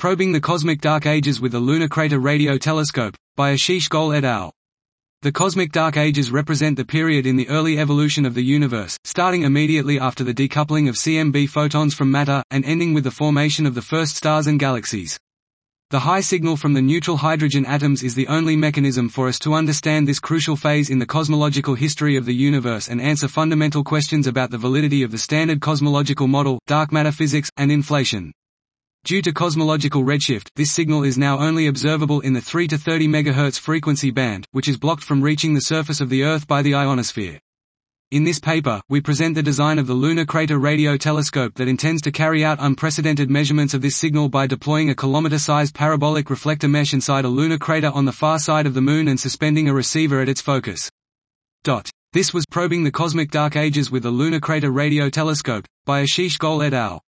Probing the Cosmic Dark Ages with the Lunar Crater Radio Telescope, by Ashish Goel et al. The cosmic dark ages represent the period in the early evolution of the universe, starting immediately after the decoupling of CMB photons from matter, and ending with the formation of the first stars and galaxies. The high signal from the neutral hydrogen atoms is the only mechanism for us to understand this crucial phase in the cosmological history of the universe and answer fundamental questions about the validity of the standard cosmological model, dark matter physics, and inflation. Due to cosmological redshift, this signal is now only observable in the 3 to 30 MHz frequency band, which is blocked from reaching the surface of the Earth by the ionosphere. In this paper, we present the design of the Lunar Crater Radio Telescope that intends to carry out unprecedented measurements of this signal by deploying a kilometer-sized parabolic reflector mesh inside a lunar crater on the far side of the Moon and suspending a receiver at its focus. This was Probing the Cosmic Dark Ages with the Lunar Crater Radio Telescope, by Ashish Goel et al.